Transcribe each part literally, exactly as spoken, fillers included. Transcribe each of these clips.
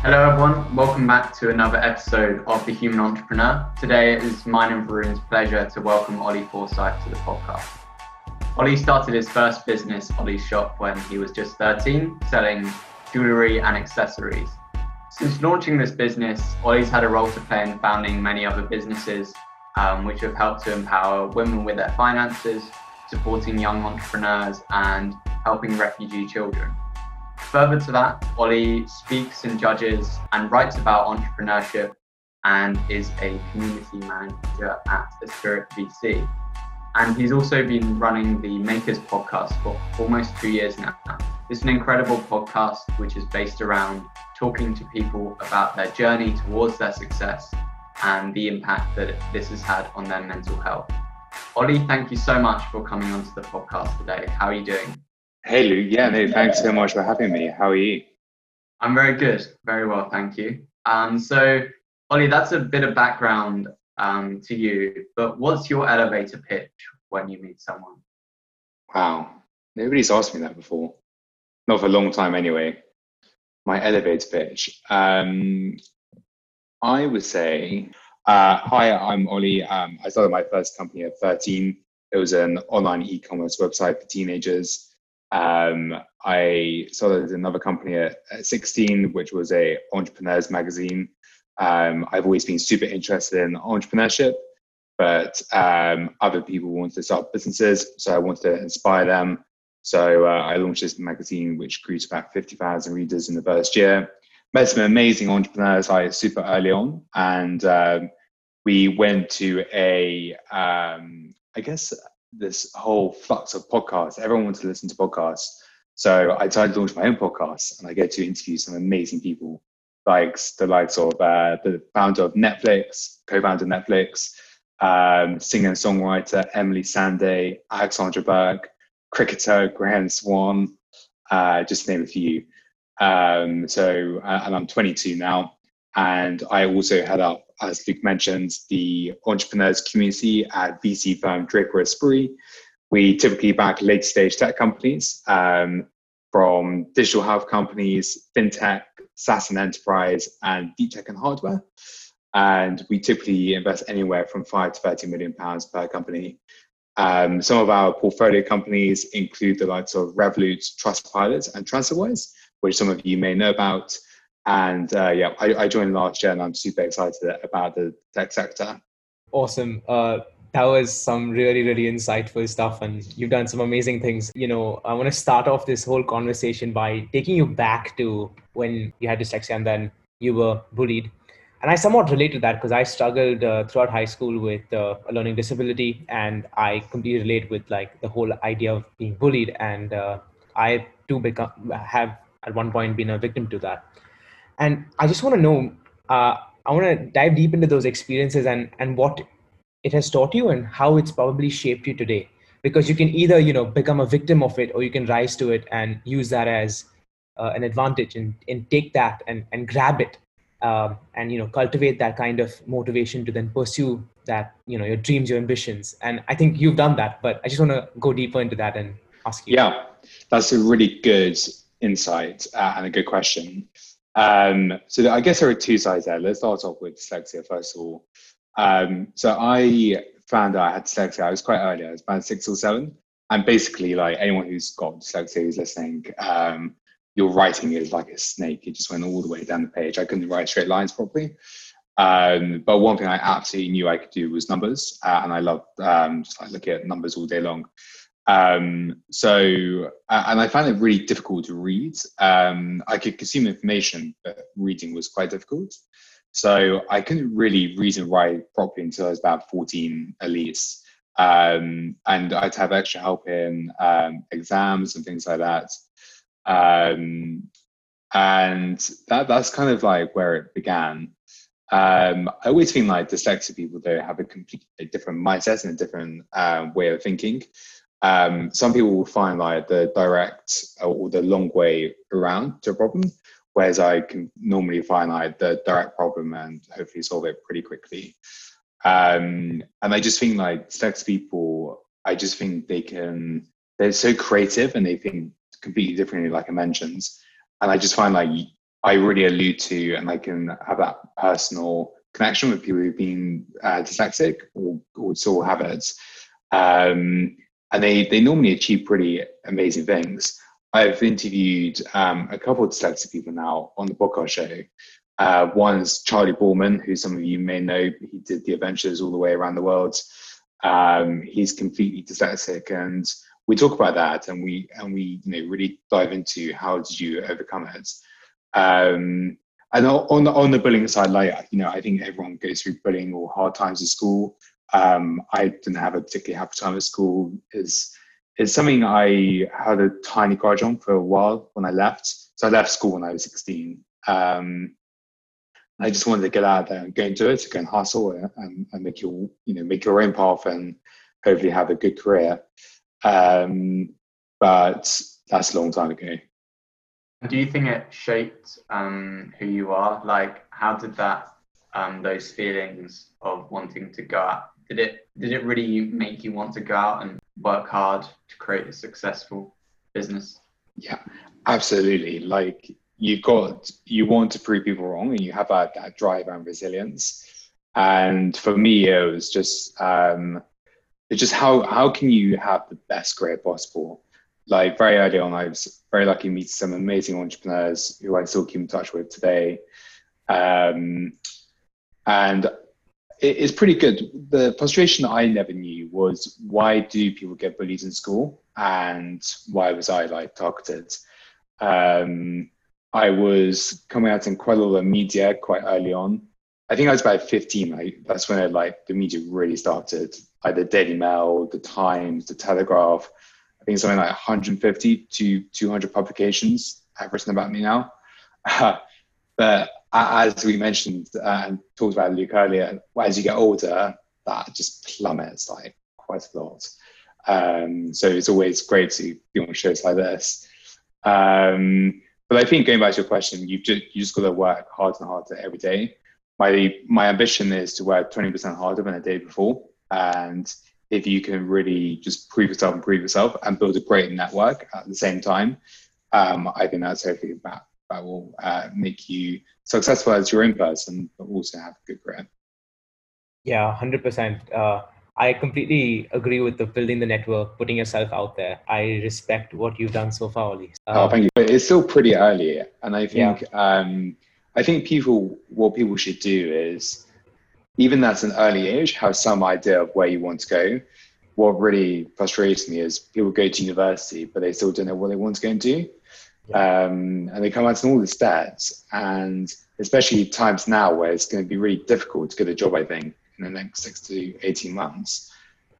Hello everyone, welcome back to another episode of The Human Entrepreneur. Today it is mine and Varun's pleasure to welcome Ollie Forsyth to the podcast. Ollie started his first business, Ollie's Shop, when he was just thirteen, selling jewellery and accessories. Since launching this business, Ollie's had a role to play in founding many other businesses, um, which have helped to empower women with their finances, supporting young entrepreneurs and helping refugee children. Further to that, Ollie speaks and judges and writes about entrepreneurship and is a community manager at The Spirit V C. And he's also been running the Makers podcast for almost two years now. It's an incredible podcast which is based around talking to people about their journey towards their success and the impact that this has had on their mental health. Ollie, thank you so much for coming onto the podcast today. How are you doing? Hey Lou, yeah, no, thanks so much for having me. How are you? I'm very good, very well, thank you. Um, so, Ollie, that's a bit of background um, to you, but what's your elevator pitch when you meet someone? Wow, nobody's asked me that before. Not for a long time anyway. My elevator pitch. Um, I would say, uh, hi, I'm Ollie. Um, I started my first company at thirteen. It was an online e-commerce website for teenagers. Um, I started another company at, at sixteen, which was a entrepreneurs magazine. Um, I've always been super interested in entrepreneurship, but um, other people wanted to start businesses, so I wanted to inspire them. So uh, I launched this magazine, which grew to about fifty thousand readers in the first year. Met some amazing entrepreneurs like super early on, and um, we went to a, um, I guess, this whole flux of podcasts. Everyone wants to listen to podcasts. So I decided to launch my own podcast, and I get to interview some amazing people, like the likes of uh, the founder of Netflix, co-founder of Netflix, um, singer and songwriter Emily Sandé, Alexandra Burke, cricketer Graham Swan, uh, just to name a few. Um, so, uh, and I'm twenty-two now, and I also head up, as Luke mentioned, the entrepreneurs community at V C firm Draper Esprit. We typically back later stage tech companies, um, from digital health companies, fintech, SaaS and enterprise, and deep tech and hardware. And we typically invest anywhere from five to thirty million pounds per company. Um, some of our portfolio companies include the likes of Revolut, Trustpilot, and TransferWise, which some of you may know about. And uh, yeah, I, I joined last year, and I'm super excited about the tech sector. Awesome. Uh, that was some really, really insightful stuff, and you've done some amazing things. You know, I want to start off this whole conversation by taking you back to when you had dyslexia and then you were bullied. And I somewhat relate to that because I struggled uh, throughout high school with uh, a learning disability, and I completely relate with like the whole idea of being bullied. And uh, I too become have at one point been a victim to that. And I just want to know, uh, I want to dive deep into those experiences and, and what it has taught you and how it's probably shaped you today. Because you can either, you know, become a victim of it, or you can rise to it and use that as uh, an advantage and, and take that and, and grab it um, and, you know, cultivate that kind of motivation to then pursue that, you know, your dreams, your ambitions. And I think you've done that, but I just want to go deeper into that and ask you. Yeah, that's a really good insight uh, and a good question. Um, so I guess there are two sides there. Let's start off with dyslexia first of all. Um, so I found out I had dyslexia. I was quite early. I was about six or seven. And basically, like anyone who's got dyslexia who's listening, um, your writing is like a snake. It just went all the way down the page. I couldn't write straight lines properly. Um, but one thing I absolutely knew I could do was numbers, uh, and I loved um, just like looking at numbers all day long. Um, so, uh, and I found it really difficult to read. Um, I could consume information, but reading was quite difficult. So I couldn't really read and write properly until I was about fourteen at least. Um, and I'd have extra help in um, exams and things like that. Um, and that that's kind of like where it began. Um, I always feel like dyslexic people, though, have a completely different mindset and a different uh, way of thinking. Um, some people will find like the direct or the long way around to a problem, whereas I can normally find like the direct problem and hopefully solve it pretty quickly. Um, and I just think like dyslexic people, I just think they can, they're so creative and they think completely differently, like I mentioned. And I just find like I really allude to, and I can have that personal connection with people who've been uh, dyslexic or, or still have it. Um, and they, they normally achieve pretty amazing things. I've interviewed um, a couple of dyslexic people now on the podcast show. Uh, one's Charlie Borman, who some of you may know. He did the adventures all the way around the world. Um, he's completely dyslexic, and we talk about that, and we and we you know really dive into how did you overcome it. Um, and on the on the bullying side, like you know, I think everyone goes through bullying or hard times at school. Um, I didn't have a particularly happy time at school. Is is something I had a tiny grudge on for a while when I left. So I left school when I was sixteen. Um, I just wanted to get out there and go into it, to go and hustle and, and make your, you know, make your own path and hopefully have a good career. Um, but that's a long time ago. Do you think it shaped um, who you are? Like, how did that, um, those feelings of wanting to go out, did it, did it really make you want to go out and work hard to create a successful business? Yeah, absolutely. Like, you got you want to prove people wrong, and you have that, that drive and resilience. And for me, it was just um it's just how how can you have the best career possible? Like, very early on, I was very lucky to meet some amazing entrepreneurs who I still keep in touch with today. Um and it, it's pretty good. The frustration I never knew was, why do people get bullied in school, and why was I like targeted? Um I was coming out in quite a lot of media quite early on. I think I was about fifteen. Like, that's when it, like the media really started. Like the Daily Mail, the Times, the Telegraph. I think something like one hundred fifty to two hundred publications have written about me now. Uh, but as we mentioned uh, and talked about Luke earlier, as you get older, that just plummets like quite a lot. Um, so it's always great to be on shows like this. Um, But I think, going back to your question, you've just, you just got to work harder and harder every day. My my ambition is to work twenty percent harder than the day before. And if you can really just prove yourself and prove yourself and build a great network at the same time, um, I think that's hopefully that, that will uh, make you successful as your own person, but also have a good career. Yeah, one hundred percent. Uh, I completely agree with the building the network, putting yourself out there. I respect what you've done so far, Oli. Um, oh, thank you. But it's still pretty early, and I think yeah. um, I think people what people should do is, even at an early age, have some idea of where you want to go. What really frustrates me is people go to university, but they still don't know what they want to go and do. Yeah. Um, and they come out in all the stats, and especially times now where it's going to be really difficult to get a job, I think, in the next six to eighteen months.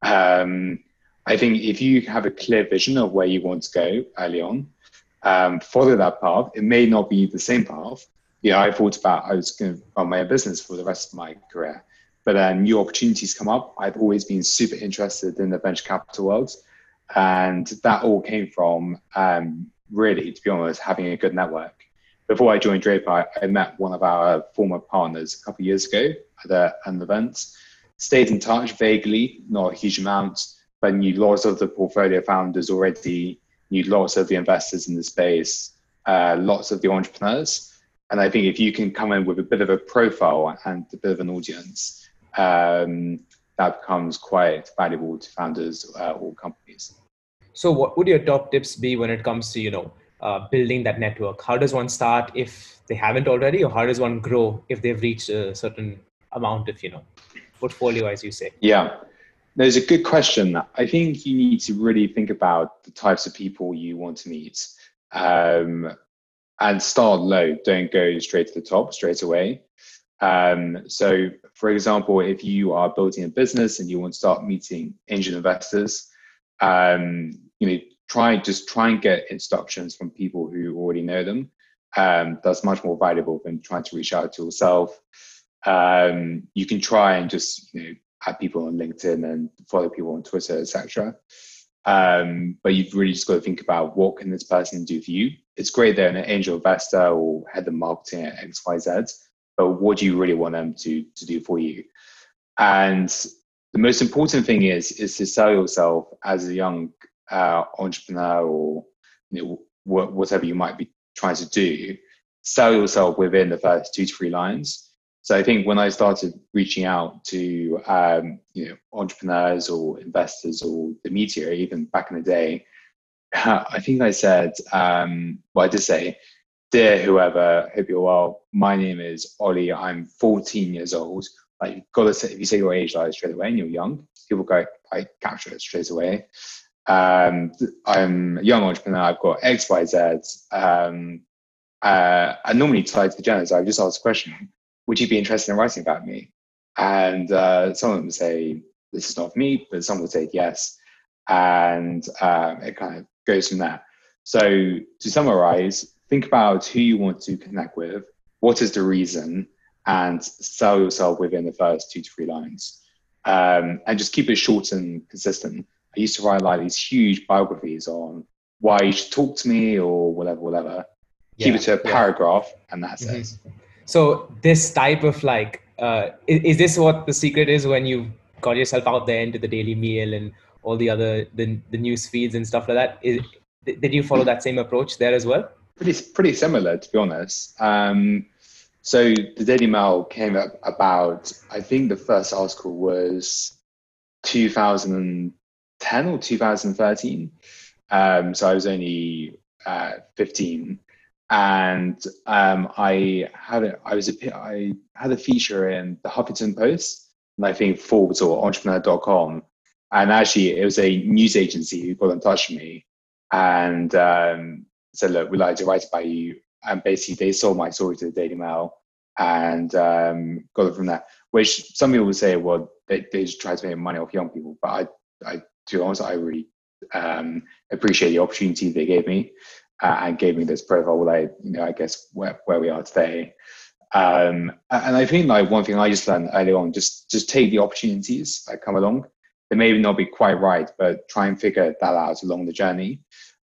Um, I think if you have a clear vision of where you want to go early on, um, follow that path. It may not be the same path. Yeah, I thought about I was going to run my own business for the rest of my career, but then new opportunities come up. I've always been super interested in the venture capital world, and that all came from um, really, to be honest, having a good network. Before I joined Draper, I, I met one of our former partners a couple of years ago at a, an event. Stayed in touch vaguely, not a huge amount, but knew lots of the portfolio founders already, knew lots of the investors in the space, uh, lots of the entrepreneurs. And I think if you can come in with a bit of a profile and a bit of an audience, um, that becomes quite valuable to founders uh, or companies. So what would your top tips be when it comes to, you know, uh, building that network? How does one start if they haven't already, or how does one grow if they've reached a certain amount of, you know, portfolio, as you say? Yeah, there's a good question. I think you need to really think about the types of people you want to meet, um, and start low. Don't go straight to the top straight away. Um, so, for example, if you are building a business and you want to start meeting angel investors, um, you know, try just try and get instructions from people who already know them. Um, that's much more valuable than trying to reach out to yourself. Um, you can try and just, you know, add people on LinkedIn and follow people on Twitter, et cetera. Um, but you've really just got to think about, what can this person do for you? It's great they're an angel investor or head of marketing at X Y Z, but what do you really want them to, to do for you? And the most important thing is, is to sell yourself as a young uh, entrepreneur, or, you know, wh- whatever you might be trying to do. sell yourself within the first two to three lines. So I think when I started reaching out to um, you know entrepreneurs or investors or the media, even back in the day, I think I said, um, well, I did say, dear whoever, hope you're well. My name is Ollie. I'm fourteen years old. Like, you've got to say, if you say your age like straight away and you're young, people go, I capture it straight away. Um, I'm a young entrepreneur. I've got X, Y, Z. Um, uh, and normally tied to the genders, I just ask the question, would you be interested in writing about me? And uh, some of them say, this is not for me, but some will say yes. And uh, it kind of goes from there. So to summarize, think about who you want to connect with, what is the reason, and sell yourself within the first two to three lines. Um, and just keep it short and consistent. I used to write like these huge biographies on why you should talk to me or whatever, whatever. Yeah, keep it to a paragraph, yeah. And that's mm-hmm. it. So this type of like, uh, is, is this what the secret is when you got yourself out there into the Daily Mail and all the other, the, the news feeds and stuff like that? Is, did you follow that same approach there as well? Pretty, pretty similar, to be honest. Um, so the Daily Mail came up about, I think the first article was two thousand ten or two thousand thirteen. Um, so I was only uh, fifteen. And um, I had a, I was a, I had a feature in the Huffington Post, and I think Forbes or Entrepreneur dot com, and actually it was a news agency who got in touch with me and um, said, "Look, we'd like to write about you." And basically, they sold my story to the Daily Mail and um, got it from there. Which some people would say, well, they they just try to make money off young people, but I, I to be honest, I really um, appreciate the opportunity they gave me. Uh, and gave me this profile, like, you know, I guess where, where we are today. Um, and I think like one thing I just learned early on, just just take the opportunities that come along. They may not be quite right, but try and figure that out along the journey,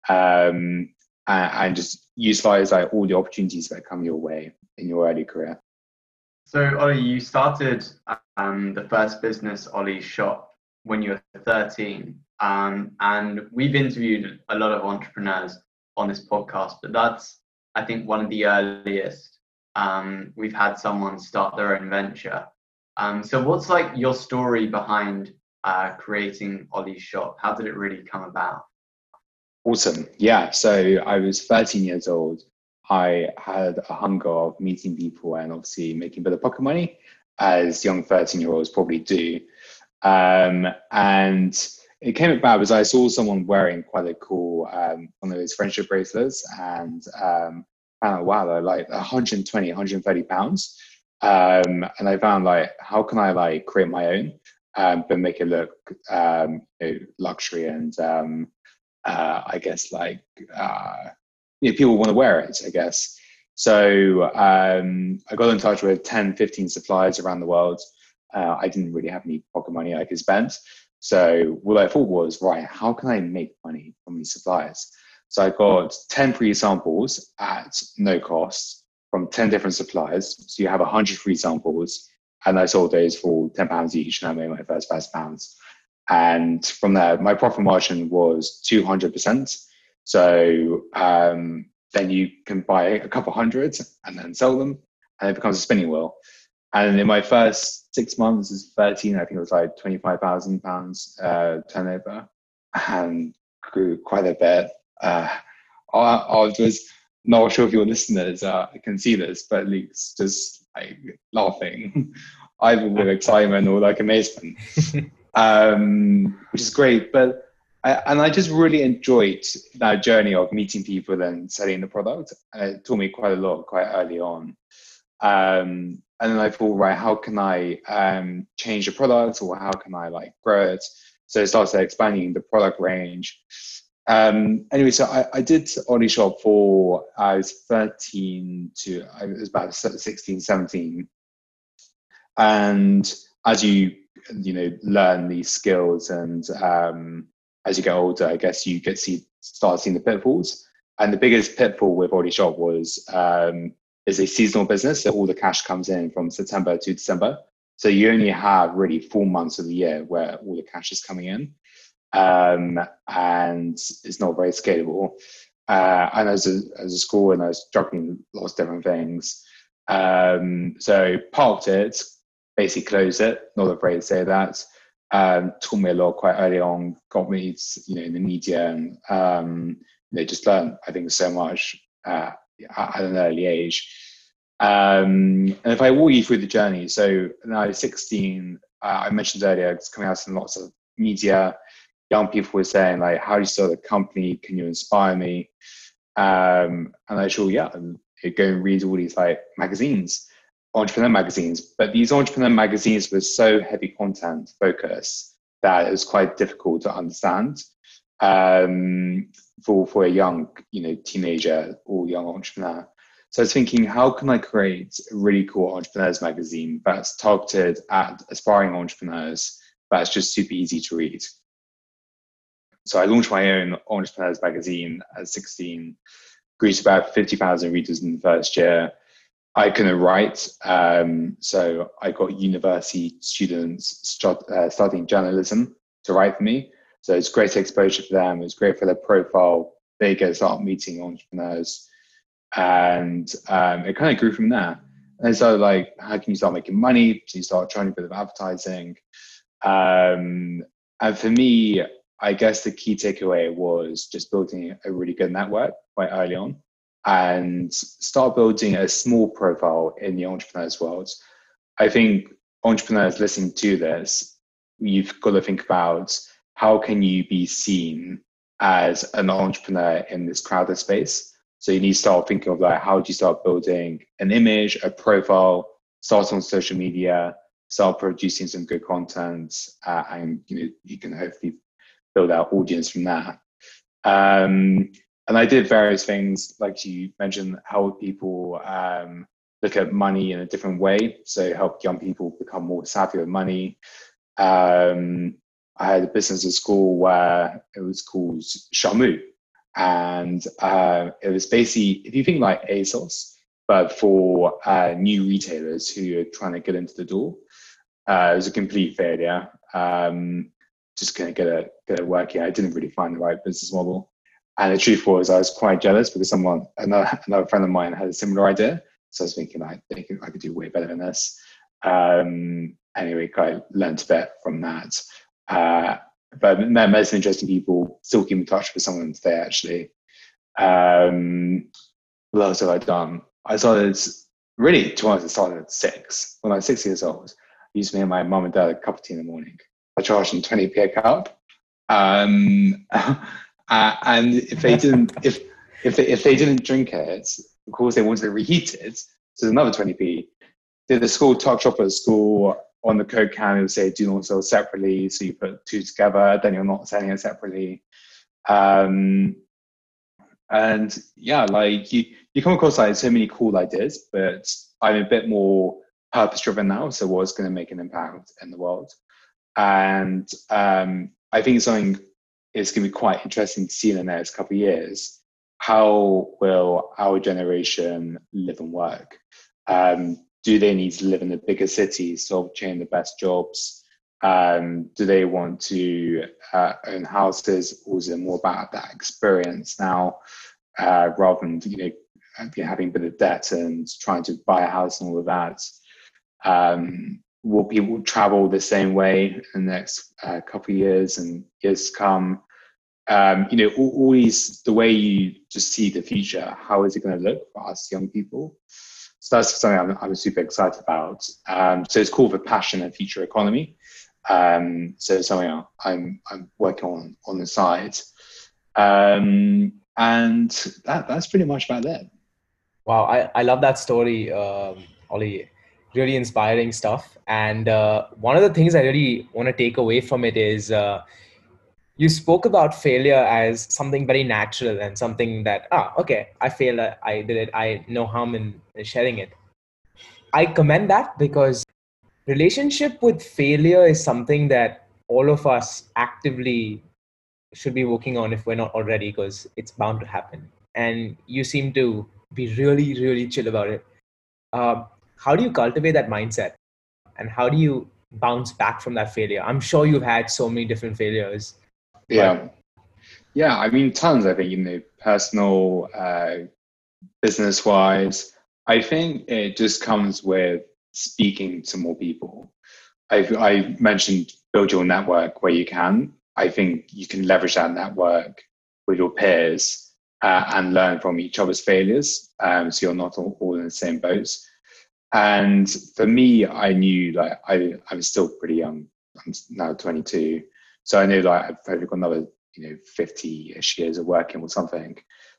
um, and, and just utilize like all the opportunities that come your way in your early career. So Ollie, you started um, the first business, Ollie's Shop, when you were thirteen, um, and we've interviewed a lot of entrepreneurs on this podcast, but that's, I think, one of the earliest um, we've had someone start their own venture. Um, so what's like your story behind uh, creating Ollie's Shop? How did it really come about? Awesome. Yeah. So I was thirteen years old. I had a hunger of meeting people and obviously making a bit of pocket money, as young thirteen year olds probably do. Um, and it came about because I saw someone wearing quite a cool um, one of those friendship bracelets, and um, I found, wow, they're like one hundred twenty, one hundred thirty pounds. Um, and I found like, how can I like create my own, um, but make it look um, you know, luxury and um, uh, I guess like uh, you know, people want to wear it, I guess. So um, I got in touch with ten, fifteen suppliers around the world. Uh, I didn't really have any pocket money I could spend. So what I thought was, right, how can I make money from these suppliers? So I got ten free samples at no cost from ten different suppliers. So you have one hundred free samples, and I sold those for ten pounds each, and I made my first five pounds. And from there, my profit margin was two hundred percent. So um, then you can buy a couple hundred and then sell them, and it becomes a spinning wheel. And in my first six months as thirteen, I think it was like twenty-five thousand pounds uh, turnover, and grew quite a bit. Uh, I, I was not sure if your listeners uh, can see this, but Luke's just like laughing, either with excitement or like amazement, um, which is great. But I, and I just really enjoyed that journey of meeting people and selling the product. And it taught me quite a lot quite early on. Um, and then I thought, right, how can I um, change the product, or how can I like grow it? So I started expanding the product range. Um, anyway, so I, I did Ollie's Shop for, I was thirteen to, I was about sixteen, seventeen. And as you, you know, learn these skills and um, as you get older, I guess you get see, start seeing the pitfalls. And the biggest pitfall with Ollie's Shop was, um, is a seasonal business, so all the cash comes in from September to December. So you only have really four months of the year where all the cash is coming in, um, and it's not very scalable. Uh, and as a, as a school, and I was juggling lots of different things. Um, so parked it, basically closed it, not afraid to say that. Um, taught me a lot quite early on, got me, you know, in the media, and um, you know, just learned, I think, so much uh, at an early age. Um, and if I walk you through the journey, so when I was sixteen, uh, I mentioned earlier, it's coming out in lots of media. Young people were saying, like, how do you start a company? Can you inspire me? Um, and I thought, yeah, and go and read all these like magazines, entrepreneur magazines. But these entrepreneur magazines were so heavy content focused that it was quite difficult to understand um, for for a young, you know, teenager or young entrepreneur. So I was thinking, how can I create a really cool entrepreneurs magazine that's targeted at aspiring entrepreneurs, that's just super easy to read? So I launched my own entrepreneurs magazine at sixteen, grew to about fifty thousand readers in the first year. I couldn't write, um, so I got university students start, uh, studying journalism to write for me. So it's great exposure for them. It's great for their profile. They get to start meeting entrepreneurs. And um, it kind of grew from there. And so, like, how can you start making money? So you start trying a bit of advertising. Um, and for me, I guess the key takeaway was just building a really good network quite early on and start building a small profile in the entrepreneurs world. I think entrepreneurs listening to this, you've got to think about how can you be seen as an entrepreneur in this crowded space. So you need to start thinking of like, how do you start building an image, a profile, start on social media, start producing some good content, uh, and you know you can hopefully build out audience from that. Um, and I did various things, like you mentioned, help people um, look at money in a different way. So help young people become more savvy with money. Um, I had a business at school where it was called Shamu. And uh, it was basically, if you think like ASOS, but for uh, new retailers who are trying to get into the door, uh, it was a complete failure. Um, just couldn't get it, get it working. I didn't really find the right business model. And the truth was, I was quite jealous because someone, another, another friend of mine had a similar idea. So I was thinking, I think I could do way better than this. Um, anyway, I learned a bit from that. Uh, but met most interesting people, still keep in touch with some of them today, actually. Um, what else have I done? I started, really, to be honest, I started at six. When I was six years old, I used to make my mum and dad a cup of tea in the morning. I charged them twenty p a cup. Um, uh, and if they didn't, if if they, if they didn't drink it, of course they wanted to reheat it. So there's another twenty p. Did the school tuck shop at school on the Coke can, it would say do not sell separately. So you put two together, then you're not selling it separately. Um, and yeah, like you, you come across like so many cool ideas, but I'm a bit more purpose driven now. So what's going to make an impact in the world? And um, I think something is going to be quite interesting to see in the next couple of years. How will our generation live and work? Um, do they need to live in the bigger cities to obtain the best jobs? Um, do they want to uh, own houses, or is it more about that experience now, uh, rather than you know having a bit of debt and trying to buy a house and all of that? Um, will people travel the same way in the next uh, couple of years and years to come? Um, you know, all, all these, the way you just see the future, how is it going to look for us young people? So that's something I'm, I'm super excited about. Um, so it's called the Passion and Future Economy. Um, so it's something I'm I'm working on on the side. Um, and that that's pretty much about it. Wow, I, I love that story, um, Ollie. Really inspiring stuff. And uh, one of the things I really want to take away from it is uh, you spoke about failure as something very natural and something that, ah, okay, I failed, I did it, I no harm in sharing it. I commend that because relationship with failure is something that all of us actively should be working on if we're not already, because it's bound to happen. And you seem to be really, really chill about it. Uh, how do you cultivate that mindset? And how do you bounce back from that failure? I'm sure you've had so many different failures. Yeah. Yeah, I mean, tons. I think, you know, personal, uh, business wise, I think it just comes with speaking to more people. I've, I mentioned build your network where you can. I think you can leverage that network with your peers uh, and learn from each other's failures. Um, so you're not all, all in the same boat. And for me, I knew like I, I'm still pretty young. I'm now twenty-two. So I knew like I've probably got another, you know, fifty-ish years of working or something.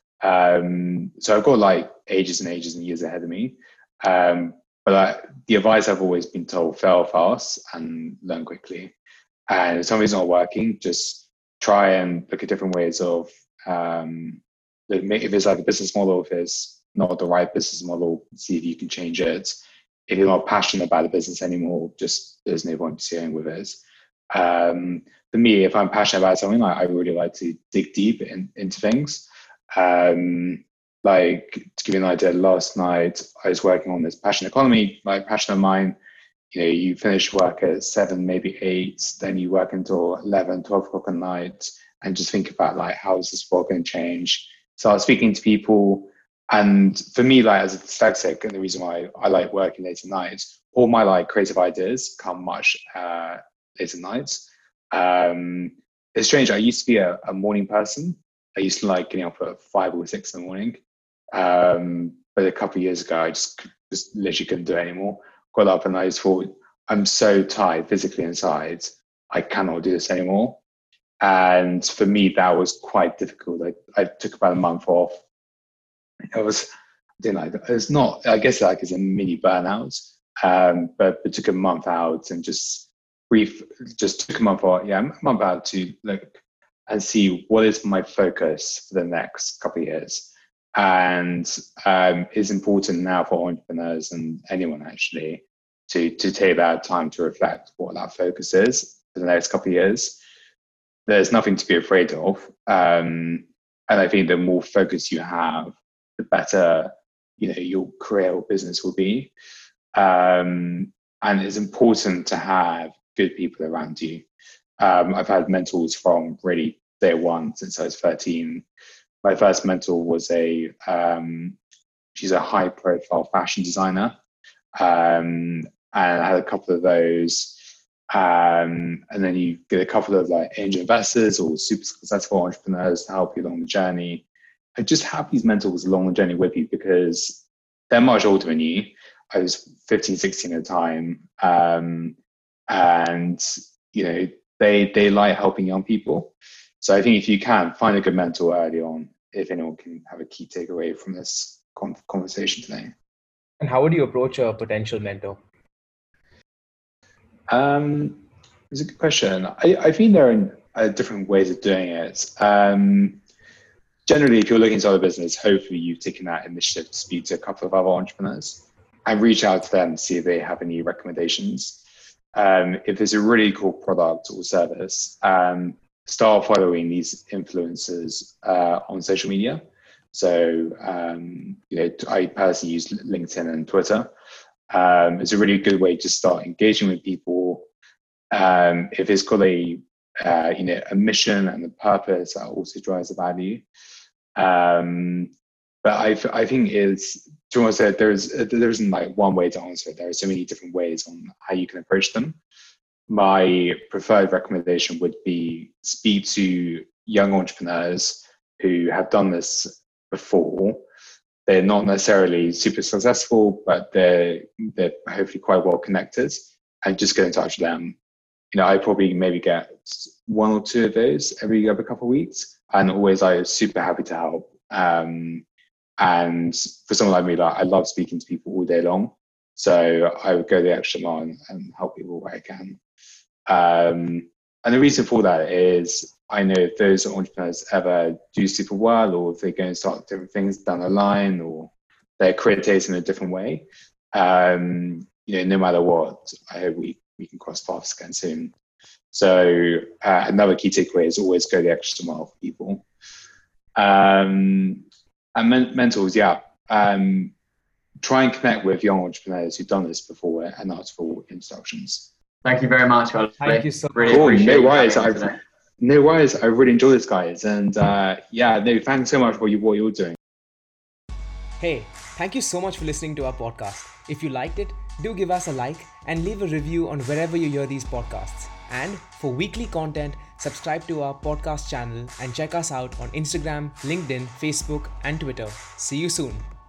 Um, so I've got like ages and ages and years ahead of me. Um, but I, the advice I've always been told, fail fast and learn quickly. And if something's not working, just try and look at different ways of, um, if it's like a business model, if it's not the right business model, see if you can change it. If you're not passionate about the business anymore, just there's no point pursuing with it. Um, for me, if I'm passionate about something, I, I really like to dig deep in, into things. Um, like to give you an idea, last night I was working on this passion economy, like passion of mine. You know, you finish work at seven, maybe eight, then you work until eleven, twelve o'clock at night, and just think about like, how is this world going to change? So I was speaking to people, and for me, like as a dyslexic, and the reason why I like working late at night, all my like creative ideas come much uh, late at night. Um, it's strange. I used to be a, a morning person. I used to like getting up at five or six in the morning. Um, but a couple of years ago, I just just literally couldn't do it anymore. Got up and I just thought, I'm so tired physically inside, I cannot do this anymore. And for me, that was quite difficult. I, I took about a month off. It was, I don't know, it's not, I guess like it's a mini burnout, um, but it took a month out and just brief, just took a month out, yeah, a month out to look and see what is my focus for the next couple of years. And um, it's important now for entrepreneurs and anyone actually to, to take that time to reflect what that focus is for the next couple of years. There's nothing to be afraid of. Um, and I think the more focus you have, the better, you know, your career or business will be. Um, and it's important to have good people around you. Um, I've had mentors from really day one since I was thirteen. My first mentor was a, um, she's a high profile fashion designer. Um, and I had a couple of those. Um, and then you get a couple of like angel investors or super successful entrepreneurs to help you along the journey. And just have these mentors along the journey with you because they're much older than you. I was fifteen, sixteen at the time. Um, and, you know, they, they like helping young people. So I think if you can find a good mentor early on, if anyone can have a key takeaway from this conversation today. And how would you approach a potential mentor? Um, it's a good question. I, I think there are uh, different ways of doing it. Um, generally, if you're looking to start a business, hopefully you've taken that initiative to speak to a couple of other entrepreneurs and reach out to them to see if they have any recommendations. Um, if there's a really cool product or service, um, start following these influencers uh, on social media. So, um, you know, I personally use LinkedIn and Twitter. Um, it's a really good way to start engaging with people. Um, if it's got a, uh, you know, a mission and a purpose that also drives the value. Um, but I, I think it's, to want to say there's, there isn't like one way to answer it. There are so many different ways on how you can approach them. My preferred recommendation would be speak to young entrepreneurs who have done this before. They're not necessarily super successful, but they're they're hopefully quite well connected, and just get in touch with them. You know, I probably maybe get one or two of those every every couple of weeks, and always I was super happy to help. Um, and for someone like me, like I love speaking to people all day long, so I would go the extra mile and, and help people where I can. Um, and the reason for that is I know if those entrepreneurs ever do super well, or if they're going to start different things down the line, or they're creative in a different way, um, you know, no matter what, I hope we, we can cross paths again soon. So uh, another key takeaway is always go the extra mile for people. Um, and men- mentors, yeah. Um, try and connect with young entrepreneurs who've done this before and ask for instructions. Thank you very much, Ollie. Thank you so much. Really Cool, appreciate no you worries. coming I, today. No worries. I really enjoy this, guys. And uh, yeah, no, thanks so much for you, what you're doing. Hey, thank you so much for listening to our podcast. If you liked it, do give us a like and leave a review on wherever you hear these podcasts. And for weekly content, subscribe to our podcast channel and check us out on Instagram, LinkedIn, Facebook, and Twitter. See you soon.